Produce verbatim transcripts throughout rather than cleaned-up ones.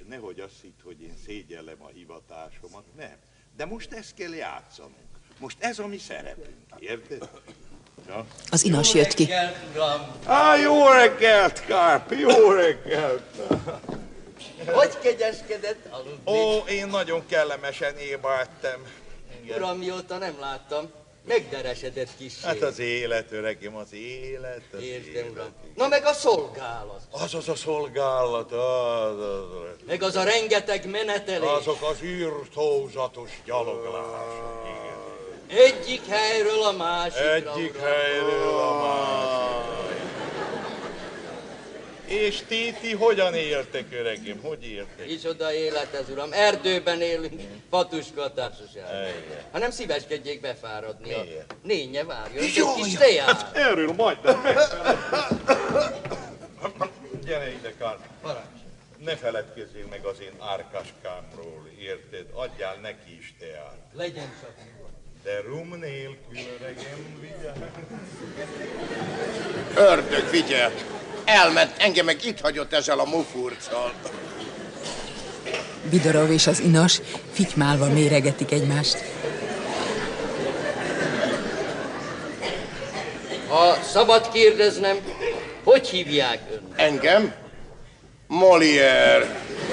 nehogy azt hitt, hogy én szégyellem a hivatásomat, nem. De most ezt kell játszanunk. Most ez a mi szerepünk, érted? Ja. Az inas jött ki. Á, jó reggelt, Kárpi, jó reggelt! Hogy kegyeskedett aludni? Ó, én nagyon kellemesen éba ettem. Uram, mióta nem láttam, megderesedett kissé. Hát az élet, öregem, az élet, az Értem, élet. uram. Na meg a szolgálat. Az az a szolgálat, az, az, az. Meg az a rengeteg menetelés. Azok az írtózatos gyaloglások. Egyik helyről a másikra. Egyik uram. helyről a másikra. És ti, ti hogyan éltek, öregem? Hogy éltek? Micsoda élet ez, uram. Erdőben élünk, Patuska a társaságban. Hanem szíveskedjék befáradni. Miért? A nénye várjon, egy kis teját. Hát erről majdnem Gyere ide, Karl. Parancs. Ne feledkezzél meg az én árkáskámról, érted? Adjál neki is teát. Legyen csak. De rum nélkül, öregem, vigyázz. Ördög, vigyel! Elment, engem meg itt hagyott ezzel a mufurccal. Bidorov és az inas fitymálva méregetik egymást. Ha szabad kérdeznem, hogy hívják ön? Engem? Molière.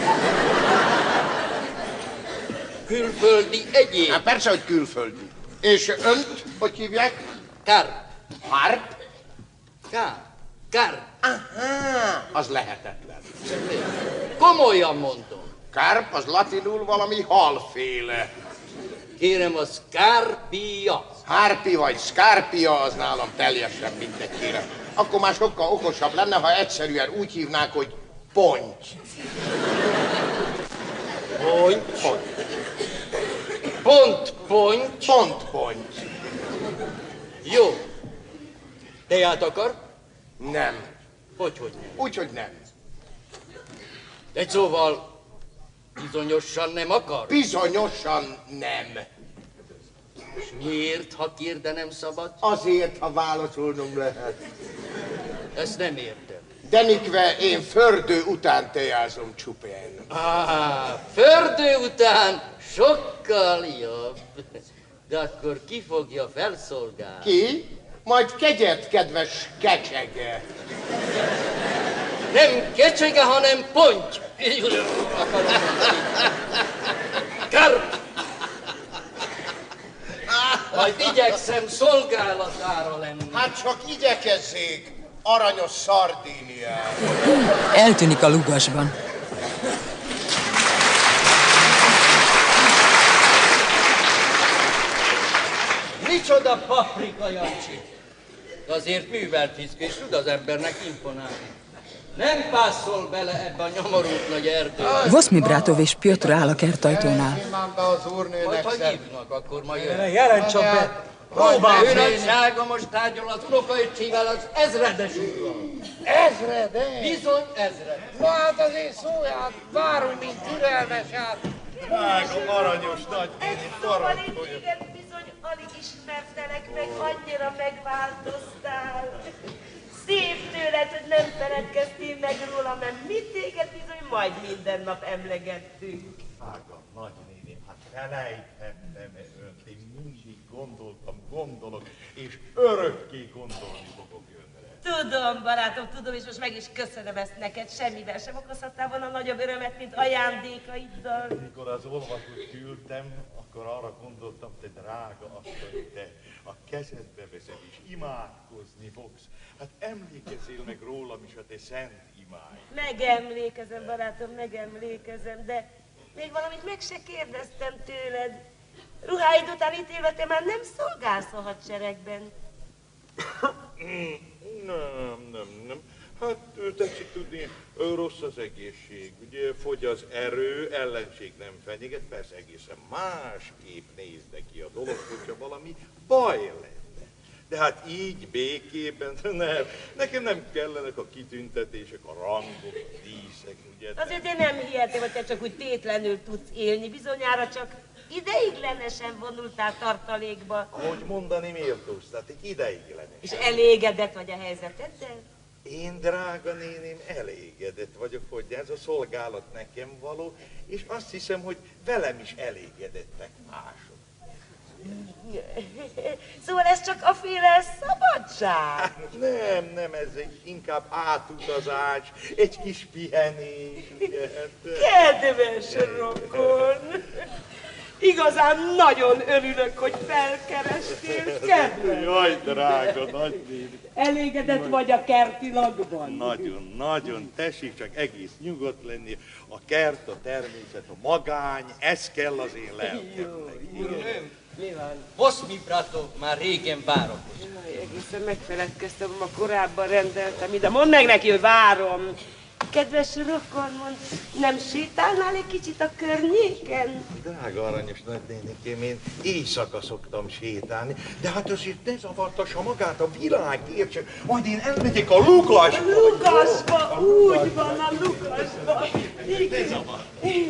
Külföldi egyéb? Hát persze, hogy külföldi. És önt hogy hívják? Karp. Harp? Karp. Karp. Aha, az lehetetlen. Komolyan mondom. Karp az latinul valami halféle. Kérem, a Scarpia. Harpi vagy Scarpia, az nálam teljesen mindegy, kérem. Akkor már sokkal okosabb lenne, ha egyszerűen úgy hívnák, hogy ponty. Ponty. Ponty. Pont ponty. Pont ponty. Jó. Teját akar? Nem. Hogy, hogy nem? Úgyhogy nem. Egy szóval bizonyosan nem akar? Bizonyosan nem. És miért, ha kérde nem szabad? Azért, ha válaszolnom lehet. Ezt nem értem. Denikve én fördő után tejázom csupán. Ah, fördő után sokkal jobb. De akkor ki fogja felszolgálni? Ki? Majd kegyet, kedves kecsege. Nem kecsege, hanem ponty. Karp! Majd igyekszem szolgálatára lenni. Hát csak igyekezzék, aranyos Szardíniát. Eltűnik a lugasban. Micsoda paprika, Jancsi! Azért művelt fiszkő, és tud az embernek imponálni. Nem pászol bele ebbe a nyomorult nagy erdőbe. Voszmibrátov és Pjotr áll a kertajtónál. Majd, ha hívnak, akkor majd jön. Jelent csak be! Próbálj! Ő nagysága most tárgyal az unokaöccsével, az ezredes úrral. Ezredes? Bizony ezredes. Na hát azért szólját, várunk, mint türelmesát. Drága, aranyos nagynéni, parancsolja. Igen, bizony alig ismertelek meg, annyira megváltoztál. Szép tőled, hogy nem feledkeztél meg róla, mert mi téged bizony majd minden nap emlegettünk. Drága nagynéni, hát felejthettem-e önt, én mindig gondoltam, gondolok, és örökké gondolni fogok önre. Tudom, barátom, tudom, és most meg is köszönöm ezt neked. Semmivel sem okozhattál volna nagyobb örömet, mint ajándékaiddal. Mikor az olvasót küldtem, akkor arra gondoltam, te drága asszony, te a kezedbe veszed és imádkozni fogsz. Hát emlékezzél meg rólam is a te szent imáid. Megemlékezem, barátom, megemlékezem, de még valamit meg se kérdeztem tőled. Ruháid után ítélve te már nem szolgálsz a hadseregben. Nem, nem, nem. Hát tetszik tudni, rossz az egészség, ugye fogy az erő, ellenség nem fenyeget, persze egészen másképp néz neki a dolog, hogyha valami baj lenne. De hát így békében, nem, nekem nem kellenek a kitüntetések, a rangok, a díszek, ugye. Azért én nem hihetem, hogy te csak úgy tétlenül tudsz élni, bizonyára csak ideiglenesen vonultál tartalékba. Ahogy mondani méltóztat, egy ideiglenes. És elégedett vagy a helyzeteddel? Én, drága néném, elégedett vagyok, hogy ez a szolgálat nekem való, és azt hiszem, hogy velem is elégedettek mások. Szóval ez csak a féle szabadság. Nem, nem, ez egy inkább átutazás, egy kis pihenés. Kedves rokon! Igazán nagyon örülök, hogy felkerestél, kedves! Jaj, drága nagynéni! Elégedett vagy a kerti lakban? Nagyon, nagyon, tessék csak egész nyugodt lenni. A kert, a természet, a magány, ez kell az én lelkemnek. Urnőm, mi van? Voszmi Bratov már régen várakozik. Egészen megfeledkeztem, ma korábban rendeltem ide. Mondd meg neki, hogy várom. Kedves rokon, mondd, nem sétálnál egy kicsit a környéken? Drága aranyos nagynénikém, én éjszaka szoktam sétálni, de hát azért ne zavartassa magát a világ, értse, majd én elmegyek a Lukasba. Lukasba, úgy van, a Lukasba. Ne zavar.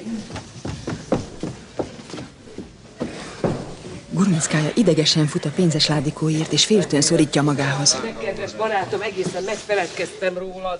Gurmickája idegesen fut a pénzes ládikóért, és féltőn szorítja magához. De kedves barátom, egészen megfeledkeztem rólad.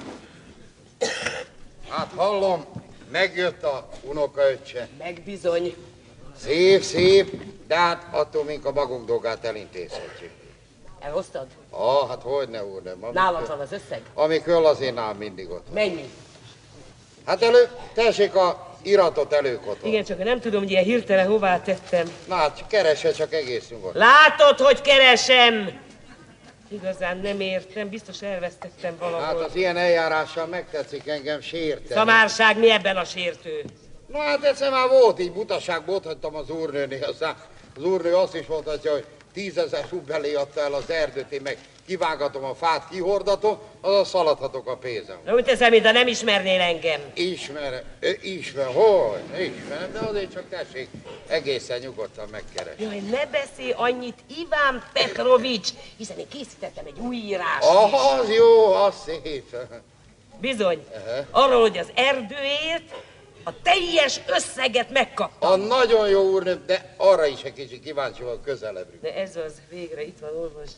Hát hallom, megjött a unokaöccse. Megbizony. Szép, szép, de hát attól mink a magunk dolgát elintézhetjük. Elhoztad? Ah, hát hogyne úr, nem. Nálad van az összeg? Ami köl, az én nálam mindig ott van. Mennyi? Hát elő, tessék a iratot előkoton. Igen, csak nem tudom, hogy ilyen hirtelen hová tettem. Na hát keresse csak egész nyugodt. Látod, hogy keresem! Igazán nem értem, biztos elvesztettem valahol. Hát az ilyen eljárással megtetszik engem sérteni. Szamárság, mi ebben a sértő? Na hát egyszer már volt így butaságból, ott hagytam az úrnőnél, aztán az úrnő azt is mondhatja, hogy tízezer rubelé adta el az erdőt, én meg kivágatom a fát, kihordatom, azaz szaladhatok a pénzem. Na úgy teszem, mintha nem ismernél engem. Ismerem, ismer, hogy? Ismerem, de azért csak tessék egészen nyugodtan megkeresni. Jaj, ne beszélj annyit, Iván Petrovics, hiszen én készítettem egy új írást. Ah, az jó, az szép. Bizony, Aha. arról, hogy az erdőért a teljes összeget megkaptam. A nagyon jó úrnő, de arra is egy kicsit kíváncsi vagyok közelebbről. De ez az, végre itt van, olvasd.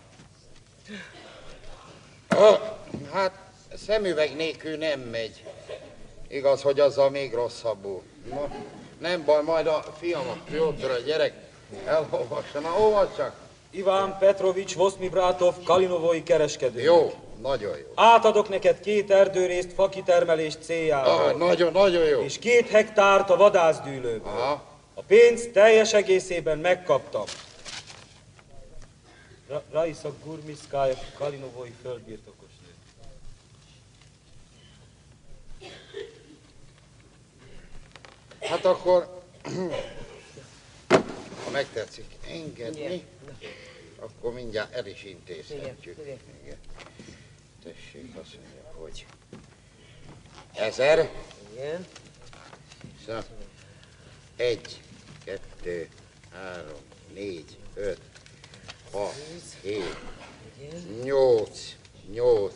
Ah, hát szemüveg nélkül nem megy. Igaz, hogy azzal még rosszabbul. Na, nem baj, majd a fiam, a Piotr, a gyerek elolvassa. Na, olvasd csak. Iván Petrovics Voszmibratov Kalinovói kereskedő. Jó, nagyon jó. Átadok neked két erdőrészt fakitermelés céljából. Ah, nagyon, nagyon jó. És két hektárt a vadászdűlőből. Aha. A pénzt teljes egészében megkaptam. Ra Raisa Gurmickája Kalinovói földbirtokosnő. Hát akkor, ha megtetszik engedni, akkor mindjárt el is intézhetjük. Igen, igen. Igen. Tessék, azt mondja, hogy ezer. Igen. Szóval egy, kettő, három, négy, öt, hat, hét, nyolc, nyolc.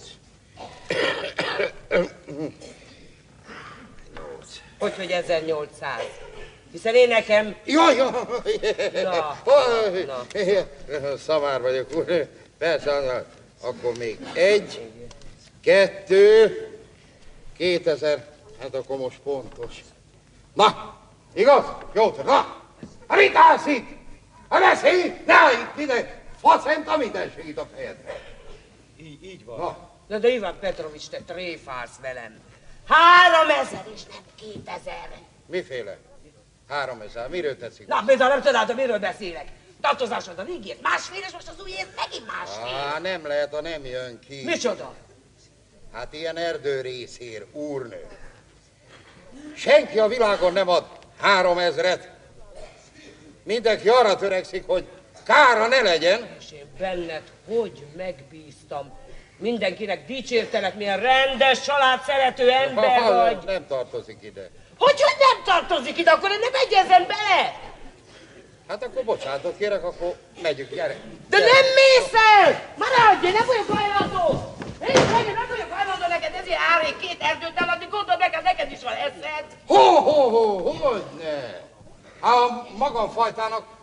Nyolc. Hogy, hogy ezernyolcszáz? Hiszen én nekem... Jaj, jaj! Na, Oj, na. szamár vagyok, úr. Persze, akkor még egy, kettő, kétezer, hát akkor most pontos. Na, igaz? Jó, na! Mit állsz itt? Ha beszélj, ne állj itt ide! Facent a mindenség a fejedre. Így, így van. Na, Na de Iván Petrovics, te tréfálsz velem. Három ezer és nem kétezer. miféle? Háromezer, miről tetszik? Na, bizony, nem tudod, miről beszélek. Tartozásod a régiért másfél, és most az újért megint másfél. Á, nem lehet, ha nem jön ki. Micsoda? Hát ilyen erdőrészér, úrnő. Senki a világon nem ad három ezret. Mindenki arra törekszik, hogy kára ne legyen. És én benned hogy megbíztam. Mindenkinek dicsértelek, milyen rendes, családszerető ember Ha, vagy. nem, nem tartozik ide. Hogy, hogy nem tartozik ide, akkor én nem egyezem bele. Hát akkor bocsánatot kérek, akkor megyünk, gyere. De gyere. nem mész el! Maradj, én nem vagyok hajlandó! Én meg nem vagyok hajlandó neked ezért árék két erdőt eladni, gondold neked, neked is van eszed! Ho, ho, ho, hogyne! Hát a magam fajtának